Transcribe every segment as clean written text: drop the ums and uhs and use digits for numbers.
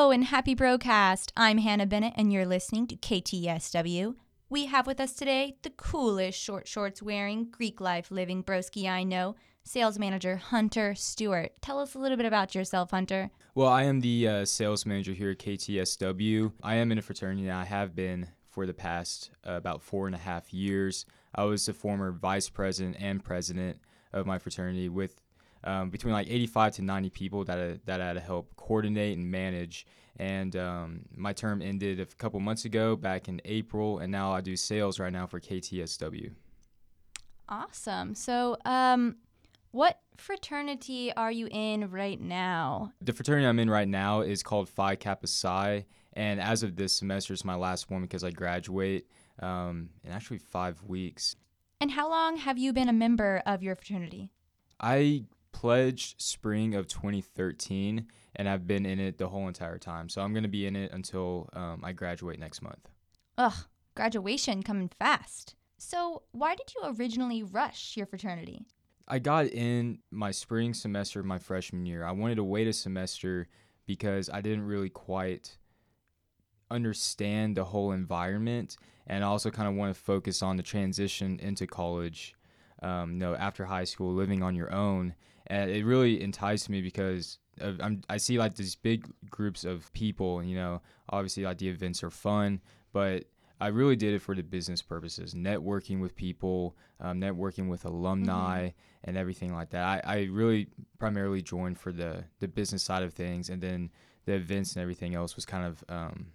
Hello and happy broadcast. I'm Hannah Bennett and you're listening to KTSW. We have with us today the coolest short shorts wearing, Greek life living broski I know, sales manager Hunter Stewart. Tell us a little bit about yourself, Hunter. Well, I am the sales manager here at KTSW. I am in a fraternity and I have been for the past about 4.5 years. I was the former vice president and president of my fraternity with between like 85 to 90 people that I had to help coordinate and manage. And my term ended a couple months ago, back in April, and now I do sales right now for KTSW. Awesome. So, what fraternity are you in right now? The fraternity I'm in right now is called Phi Kappa Psi, and as of this semester, it's my last one because I graduate in actually 5 weeks. And how long have you been a member of your fraternity? I pledged spring of 2013, and I've been in it the whole entire time. So I'm going to be in it until I graduate next month. Ugh, graduation coming fast. So why did you originally rush your fraternity? I got in my spring semester of my freshman year. I wanted to wait a semester because I didn't really quite understand the whole environment, and I also kind of want to focus on the transition into college, after high school, living on your own. And it really enticed me because I see like these big groups of people, obviously like the events are fun, but I really did it for the business purposes, networking with people, networking with alumni, and everything like that. I really primarily joined for the business side of things, and then the events and everything else was kind of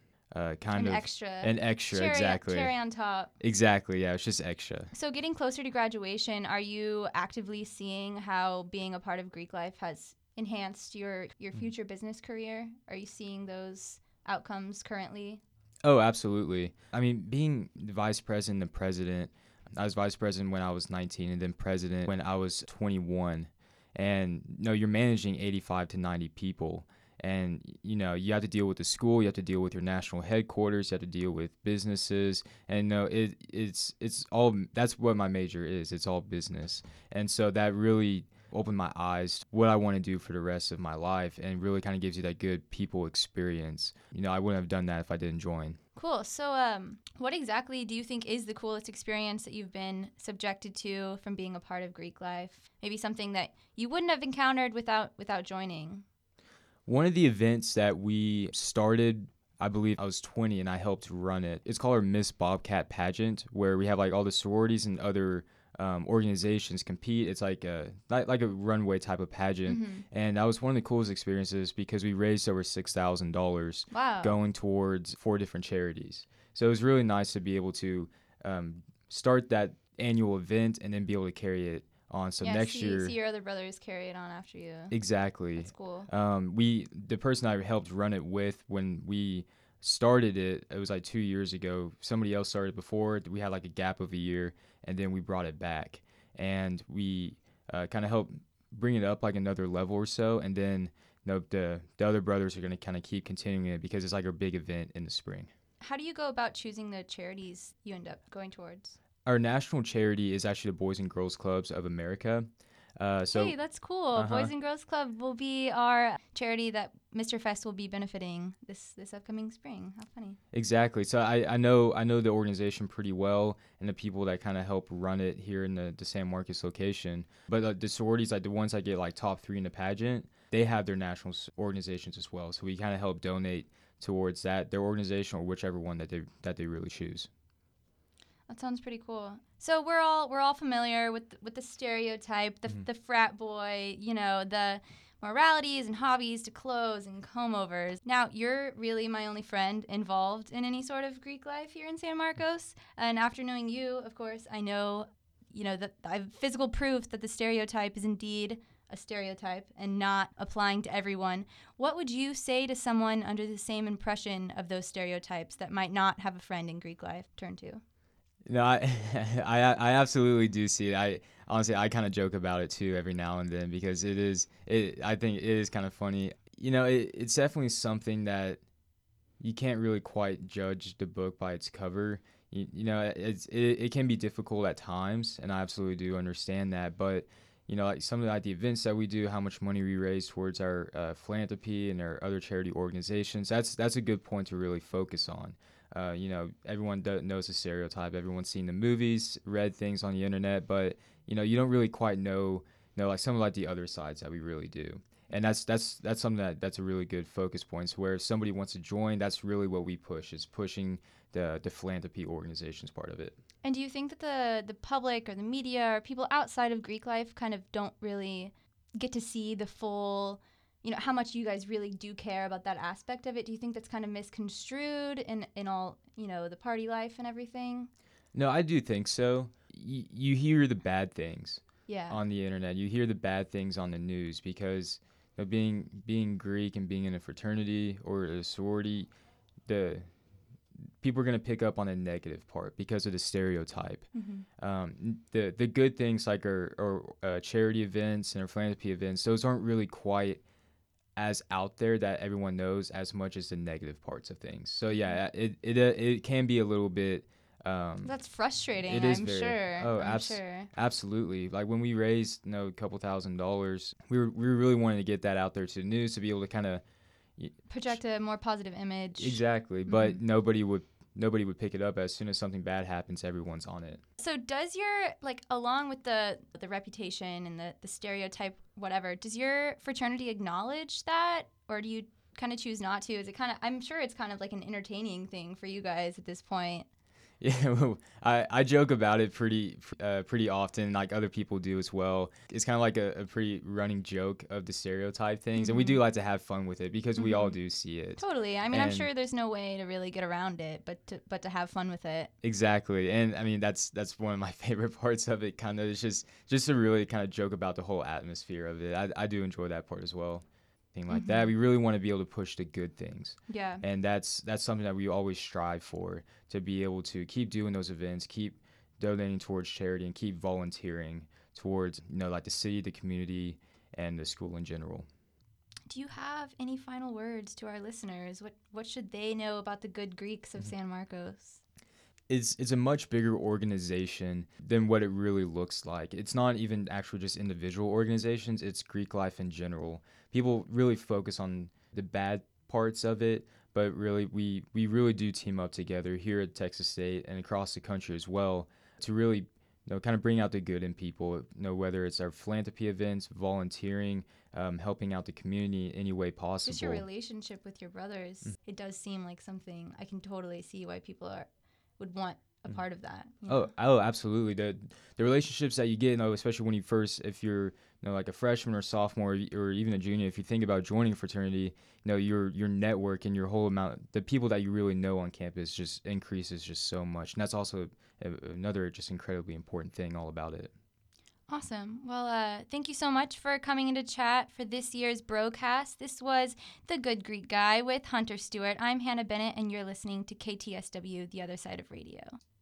An extra, exactly. Cherry on top. Exactly, yeah, it's just extra. So getting closer to graduation, are you actively seeing how being a part of Greek life has enhanced your future business career? Are you seeing those outcomes currently? Oh, absolutely. I mean, being the vice president and president, I was vice president when I was 19 and then president when I was 21. And, you're managing 85 to 90 people. And, you have to deal with the school, you have to deal with your national headquarters, you have to deal with businesses. And, it's all, that's what my major is. It's all business. And so that really opened my eyes to what I want to do for the rest of my life, and really kind of gives you that good people experience. I wouldn't have done that if I didn't join. Cool. So what exactly do you think is the coolest experience that you've been subjected to from being a part of Greek life? Maybe something that you wouldn't have encountered without joining? One of the events that we started, I believe I was 20 and I helped run it. It's called our Miss Bobcat pageant, where we have like all the sororities and other organizations compete. It's like a runway type of pageant, and that was one of the coolest experiences because we raised over $6,000 Wow. going towards 4 different charities. So it was really nice to be able to start that annual event and then be able to carry it on. So next year, see your other brothers carry it on after you. Exactly. That's cool. The person I helped run it with when we started it was like 2 years ago. Somebody else started before. We had like a gap of a year, and then we brought it back, and we kind of helped bring it up like another level or so, and then the other brothers are going to kind of keep continuing it because it's like our big event in the spring. How do you go about choosing the charities you end up going towards? Our national charity is actually the Boys and Girls Clubs of America. Hey, that's cool. Boys and Girls Club will be our charity that Mr. Fest will be benefiting this upcoming spring. How funny. Exactly. So I know the organization pretty well and the people that kind of help run it here in the San Marcos location. But the sororities, like the ones that get like top 3 in the pageant, they have their national organizations as well. So we kind of help donate towards their organization, or whichever one that they really choose. That sounds pretty cool. So we're all familiar with the stereotype, the frat boy, the moralities and hobbies to clothes and comb-overs. Now, you're really my only friend involved in any sort of Greek life here in San Marcos. And after knowing you, of course, I know, that I have physical proof that the stereotype is indeed a stereotype and not applying to everyone. What would you say to someone under the same impression of those stereotypes that might not have a friend in Greek life turn to? No, I absolutely do see it. I kind of joke about it too every now and then because I think it is kind of funny. It's definitely something that you can't really quite judge the book by its cover. It can be difficult at times, and I absolutely do understand that. But like some of the events that we do, how much money we raise towards our philanthropy and our other charity organizations. That's a good point to really focus on. Everyone knows the stereotype. Everyone's seen the movies, read things on the internet, but you don't really quite know like some of like the other sides that we really do. And that's something that's a really good focus point. So where if somebody wants to join, that's really what we push, is pushing the philanthropy organizations part of it. And do you think that the public or the media or people outside of Greek life kind of don't really get to see the full, how much you guys really do care about that aspect of it? Do you think that's kind of misconstrued in all, the party life and everything? No, I do think so. You hear the bad things on the internet. You hear the bad things on the news because being Greek and being in a fraternity or a sorority, the people are going to pick up on the negative part because of the stereotype. Mm-hmm. The good things like our charity events and our philanthropy events, those aren't really quite as out there that everyone knows as much as the negative parts of things. So yeah, it can be a little bit. That's frustrating. I'm sure. Oh, sure. Absolutely. Like when we raised a couple $1,000s, we were really wanting to get that out there to the news to be able to kind of project a more positive image. Exactly, but nobody would pick it up. As soon as something bad happens, everyone's on it. So does your, along with the reputation and the stereotype, whatever, does your fraternity acknowledge that, or do you kind of choose not to? Is it kind of, I'm sure it's kind of like an entertaining thing for you guys at this point. Yeah, well, I joke about it pretty often, like other people do as well. It's kind of like a pretty running joke of the stereotype things, and we do like to have fun with it because we all do see it. Totally. I mean, I'm sure there's no way to really get around it, but to have fun with it. Exactly, and I mean that's one of my favorite parts of it. Kind of, it's just to really kind of joke about the whole atmosphere of it. I do enjoy that part as well. Like that, we really want to be able to push the good things. Yeah. And that's something that we always strive for, to be able to keep doing those events, keep donating towards charity, and keep volunteering towards like the city, the community, and the school in general. Do you have any final words to our listeners? What should they know about the Good Greeks of San Marcos? It's a much bigger organization than what it really looks like. It's not even actually just individual organizations, it's Greek life in general. People really focus on the bad parts of it, but really we really do team up together here at Texas State and across the country as well to really kind of bring out the good in people, whether it's our philanthropy events, volunteering, helping out the community in any way possible. Just your relationship with your brothers, it does seem like something I can totally see why people would want a part of that. Oh, absolutely. The relationships that you get, especially when if you're like a freshman or sophomore or even a junior, if you think about joining a fraternity, your network and your whole amount, the people that you really know on campus just increases just so much. And that's also another just incredibly important thing all about it. Awesome. Well, thank you so much for coming into chat for this year's Brocast. This was The Good Greek Guy with Hunter Stewart. I'm Hannah Bennett, and you're listening to KTSW, The Other Side of Radio.